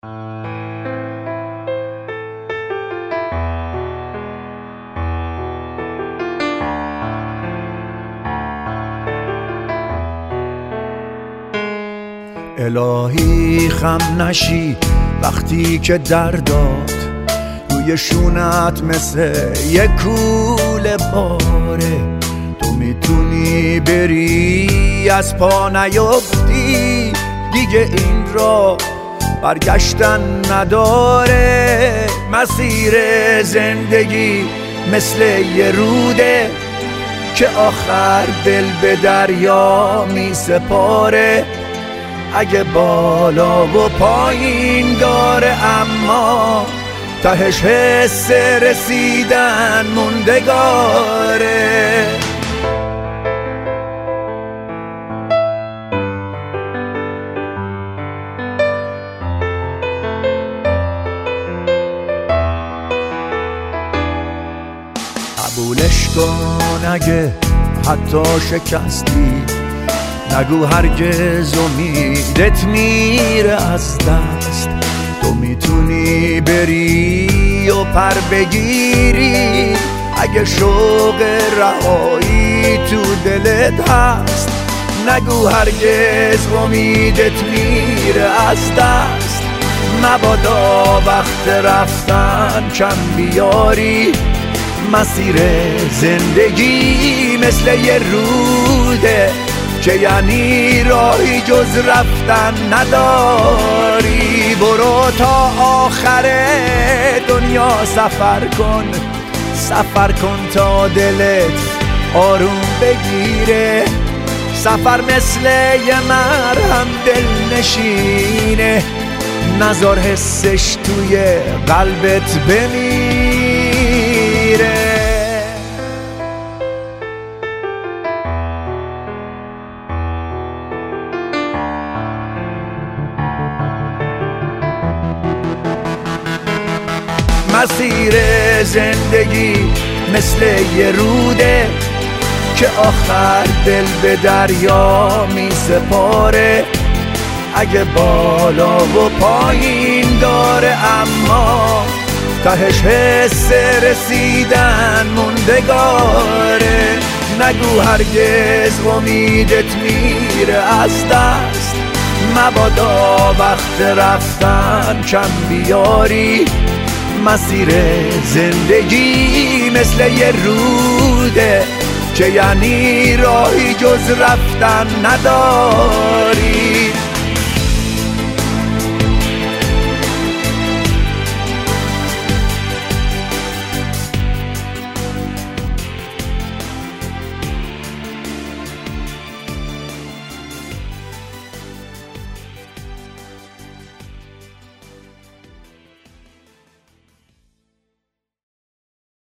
الهی خم نشی وقتی که درداد روی شونت مثل یک کوله باره. تو میتونی بری از پا نیفتی، دیگه این را برگشتن نداره. مسیر زندگی مثل یه روده که آخر دل به دریا می سپاره. اگه بالا و پایین داره اما تهش حس رسیدن موندگاره. قبولش کن اگه حتی شکستی، نگو هرگز امیدت میره از دست. تو میتونی بری و پر بگیری اگه شوق رهایی تو دلت هست. نگو هرگز امیدت میره از دست. مبادا وقت رفتن کم بیاری. مسیر زندگی مثل یه روده که یعنی راهی جز رفتن نداری. برو تا آخر دنیا سفر کن تا دلت آروم بگیره. سفر مثل یه مرهم دل نشینه، نذار حسش توی قلبت بمیره. مسیر زندگی مثل یه روده که آخر دل به دریا می سپاره. اگه بالا و پایین داره اما تهش حس رسیدن موندگاره. نگو هرگز امیدت میره از دست. مبادا وقت رفتن کم بیاری. مسیر زندگی مثل یه روده که یعنی راهی جز رفتن نداری.